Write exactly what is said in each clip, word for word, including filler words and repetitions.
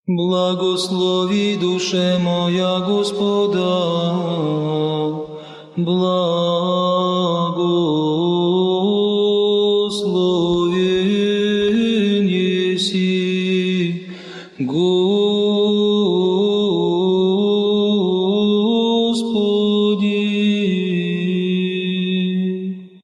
Благослови, душе моя, Господа, благословен еси, Господи.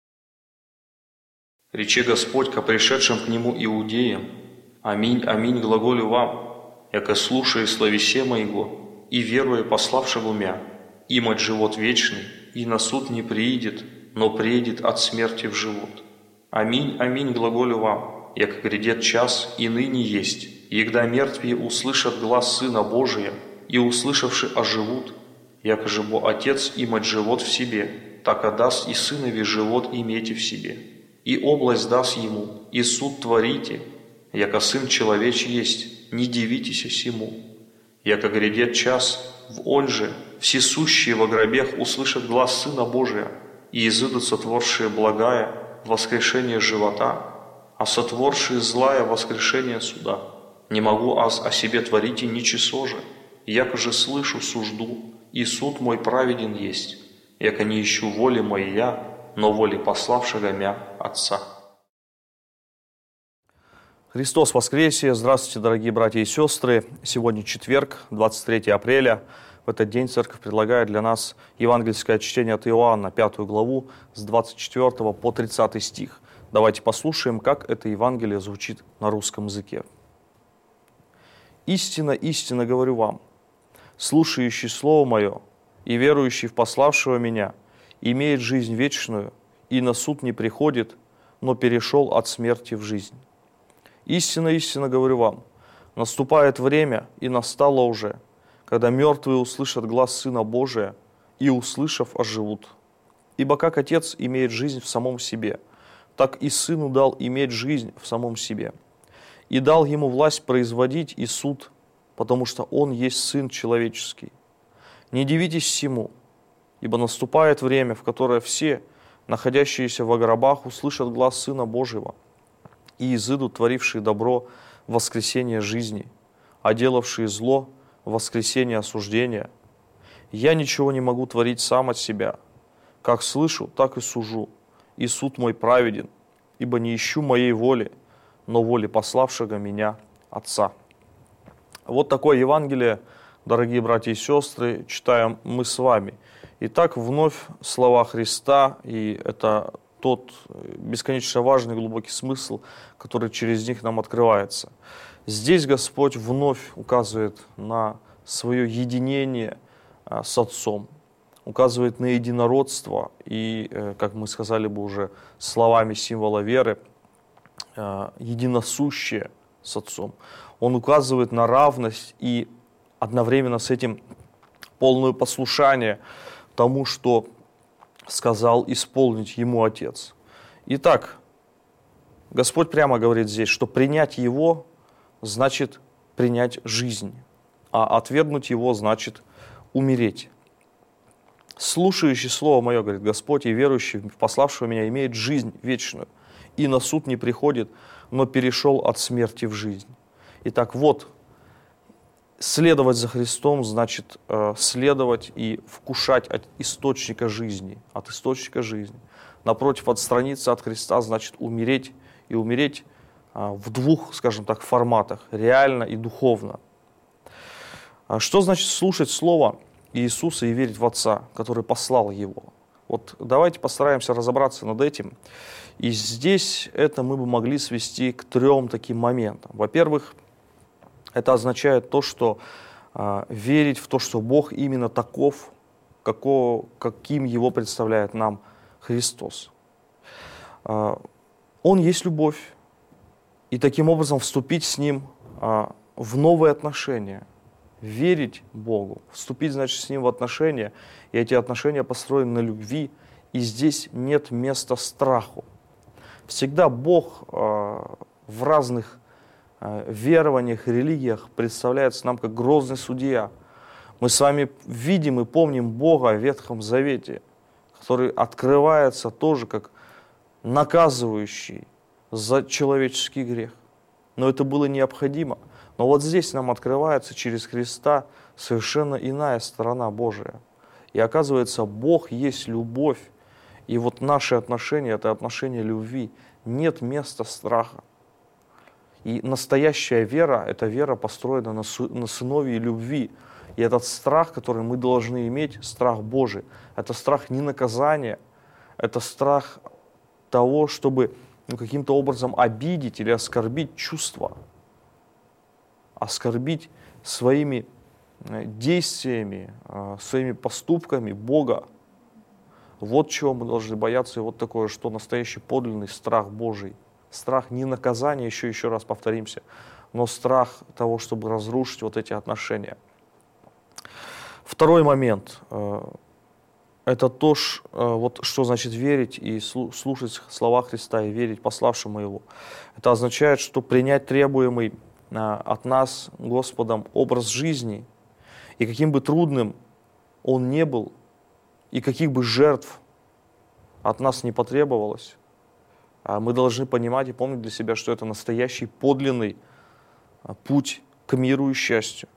Рече Господь ко пришедшим к Нему иудеям: Аминь, аминь, глаголю вам, яко слушая словесе моего, и веруя пославшего мя, имать живот вечный, и на суд не приидет, но приедет от смерти в живот. Аминь, аминь, глаголю вам, яко грядет час, и ныне есть, егда мертвые услышат глас Сына Божия, и услышавши оживут, яко же бо Отец имать живот в себе, так отдаст и Сынове живот имейте в себе. И область даст ему, и суд творите, яко Сын Человечий есть, не дивитесь сему. Яко грядет час, в он же всесущие во гробех услышат глас Сына Божия, и изыдут сотворшие благая воскрешение живота, а сотворшие злая воскрешение суда. Не могу аз о себе творить и ничего же, яко же слышу сужду, и суд мой праведен есть, яко не ищу воли моей я, но воли пославшего мя Отца. Христос воскресе! Здравствуйте, дорогие братья и сестры! Сегодня четверг, двадцать третьего апреля. В этот день Церковь предлагает для нас евангельское чтение от Иоанна, пятую главу, с двадцать четвёртого по тридцатый стих. Давайте послушаем, как это Евангелие звучит на русском языке. «Истинно, истинно говорю вам, слушающий Слово Мое и верующий в пославшего Меня имеет жизнь вечную и на суд не приходит, но перешел от смерти в жизнь. Истинно, истинно говорю вам, наступает время, и настало уже, когда мертвые услышат глас Сына Божия, и, услышав, оживут. Ибо как Отец имеет жизнь в самом себе, так и Сыну дал иметь жизнь в самом себе. И дал Ему власть производить и суд, потому что Он есть Сын Человеческий. Не дивитесь всему, ибо наступает время, в которое все, находящиеся во гробах, услышат глас Сына Божьего, и изыдут творившие добро в воскресение жизни, а делавшие зло в воскресение осуждения. Я ничего не могу творить сам от себя. Как слышу, так и сужу, и суд мой праведен, ибо не ищу моей воли, но воли пославшего меня Отца». Вот такое Евангелие, дорогие братья и сестры, читаем мы с вами. Итак, вновь слова Христа, и это тот бесконечно важный глубокий смысл, который через них нам открывается. Здесь Господь вновь указывает на свое единение с Отцом, указывает на единородство и, как мы сказали бы уже словами символа веры, единосущее с Отцом. Он указывает на равность и одновременно с этим полное послушание тому, что сказал исполнить Ему Отец. Итак, Господь прямо говорит здесь, что принять Его значит принять жизнь, а отвергнуть Его значит умереть. «Слушающий Слово Мое, — говорит Господь, — и верующий в пославшего Меня имеет жизнь вечную, и на суд не приходит, но перешел от смерти в жизнь». Итак, вот, следовать за Христом значит э, следовать и вкушать от источника жизни, от источника жизни. Напротив, отстраниться от Христа значит умереть, и умереть э, в двух, скажем так, форматах, реально и духовно. А что значит слушать Слово Иисуса и верить в Отца, который послал Его? Вот давайте постараемся разобраться над этим. И здесь это мы бы могли свести к трем таким моментам. Во-первых, это означает то, что э, верить в то, что Бог именно таков, какого, каким Его представляет нам Христос. Э, Он есть любовь, и таким образом вступить с Ним э, в новые отношения, верить Богу, вступить, значит, с Ним в отношения, и эти отношения построены на любви, и здесь нет места страху. Всегда Бог э, в разных верованиях, религиях представляется нам как грозный судья. Мы с вами видим и помним Бога в Ветхом Завете, который открывается тоже как наказывающий за человеческий грех. Но это было необходимо. Но вот здесь нам открывается через Христа совершенно иная сторона Божия. И оказывается, Бог есть любовь. И вот наши отношения – это отношения любви. Нет места страха. И настоящая вера – это вера, построена на, су- на сыновьей любви. И этот страх, который мы должны иметь, страх Божий, это страх не наказания, это страх того, чтобы ну, каким-то образом обидеть или оскорбить чувства, оскорбить своими действиями, своими поступками Бога. Вот чего мы должны бояться, и вот такое, что настоящий подлинный страх Божий. Страх не наказания, еще, еще раз повторимся, но страх того, чтобы разрушить вот эти отношения. Второй момент – это то, вот, что значит верить и слушать слова Христа и верить пославшему Его. Это означает, что принять требуемый от нас Господом образ жизни, и каким бы трудным он не был, и каких бы жертв от нас не потребовалось, мы должны понимать и помнить для себя, что это настоящий подлинный путь к миру и счастью.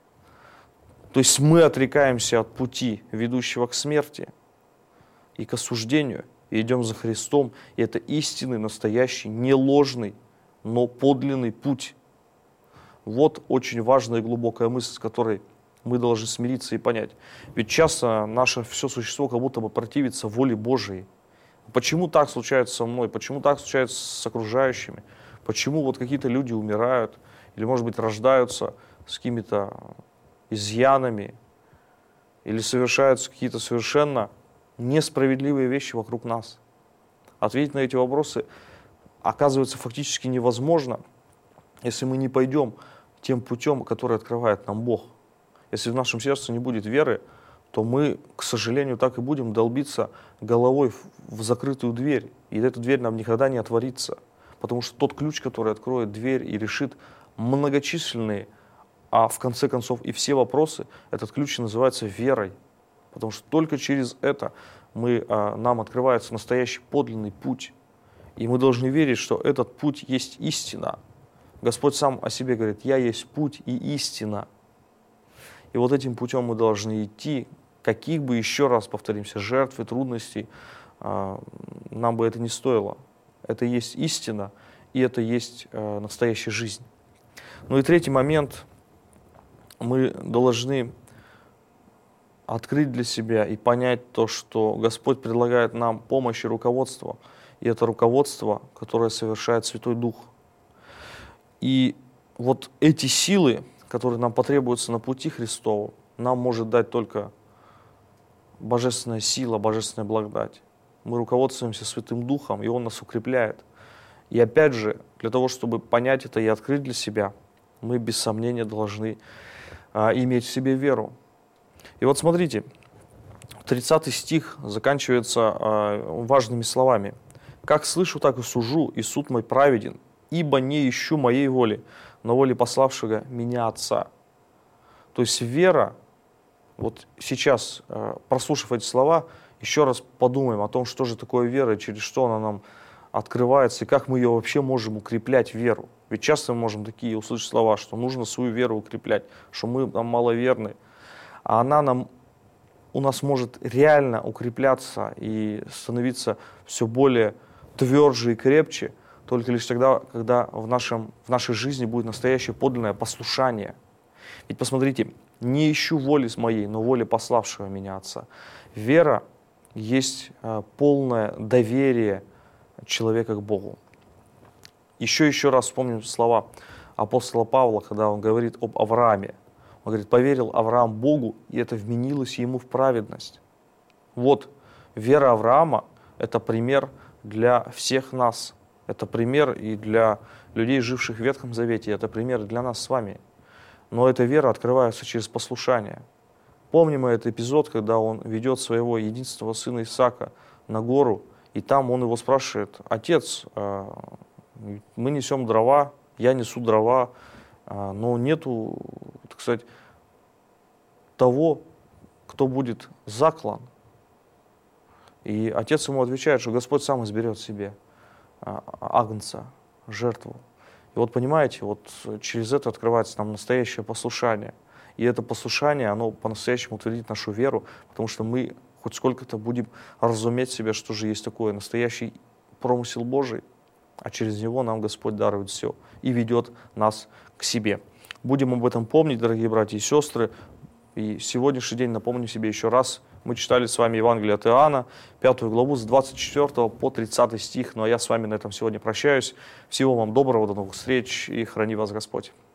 То есть мы отрекаемся от пути, ведущего к смерти и к осуждению, и идем за Христом. И это истинный, настоящий, не ложный, но подлинный путь. Вот очень важная и глубокая мысль, с которой мы должны смириться и понять. Ведь часто наше все существо как будто бы противится воле Божией. Почему так случается со мной? Почему так случается с окружающими? Почему вот какие-то люди умирают или, может быть, рождаются с какими-то изъянами или совершаются какие-то совершенно несправедливые вещи вокруг нас? Ответить на эти вопросы оказывается фактически невозможно, если мы не пойдем тем путем, который открывает нам Бог. Если в нашем сердце не будет веры, то мы, к сожалению, так и будем долбиться головой в закрытую дверь. И эта дверь нам никогда не отворится. Потому что тот ключ, который откроет дверь и решит многочисленные, а в конце концов и все вопросы, этот ключ называется верой. Потому что только через это мы, нам открывается настоящий подлинный путь. И мы должны верить, что этот путь есть истина. Господь сам о себе говорит: «Я есть путь и истина». И вот этим путем мы должны идти, каких бы, еще раз повторимся, жертв и трудностей э, нам бы это не стоило. Это есть истина, и это есть э, настоящая жизнь. Ну и третий момент. Мы должны открыть для себя и понять то, что Господь предлагает нам помощь и руководство. И это руководство, которое совершает Святой Дух. И вот эти силы, которые нам потребуются на пути Христову, нам может дать только божественная сила, божественная благодать. Мы руководствуемся Святым Духом, и Он нас укрепляет. И опять же, для того, чтобы понять это и открыть для себя, мы без сомнения должны а, иметь в себе веру. И вот смотрите, тридцатый стих заканчивается а, важными словами. «Как слышу, так и сужу, и суд мой праведен, ибо не ищу моей воли, но воли пославшего меня Отца». То есть вера, вот сейчас, прослушав эти слова, еще раз подумаем о том, что же такое вера, через что она нам открывается, и как мы ее вообще можем укреплять, веру. Ведь часто мы можем такие услышать слова, что нужно свою веру укреплять, что мы там маловерны. А она нам, у нас может реально укрепляться и становиться все более тверже и крепче, только лишь тогда, когда в, нашем, в нашей жизни будет настоящее подлинное послушание. Ведь посмотрите, не ищу воли моей, но воли пославшего меня Отца. Вера есть э, полное доверие человека к Богу. Еще еще раз вспомним слова апостола Павла, когда он говорит об Аврааме. Он говорит: поверил Авраам Богу, и это вменилось ему в праведность. Вот, вера Авраама – это пример для всех нас. Это пример и для людей, живших в Ветхом Завете, это пример для нас с вами. Но эта вера открывается через послушание. Помним мы этот эпизод, когда он ведет своего единственного сына Исаака на гору, и там он его спрашивает: «Отец, мы несем дрова, я несу дрова, но нету, так сказать, того, кто будет заклан». И отец ему отвечает, что Господь сам изберет себе агнца, жертву. И вот понимаете, вот через это открывается нам настоящее послушание. И это послушание, оно по-настоящему утвердит нашу веру, потому что мы хоть сколько-то будем разуметь себе, что же есть такое настоящий промысел Божий, а через него нам Господь дарует все и ведет нас к себе. Будем об этом помнить, дорогие братья и сестры. И сегодняшний день, напомню себе еще раз, мы читали с вами Евангелие от Иоанна, пятую главу, с двадцать четвёртого по тридцатый стих. Ну а я с вами на этом сегодня прощаюсь. Всего вам доброго, до новых встреч и храни вас Господь.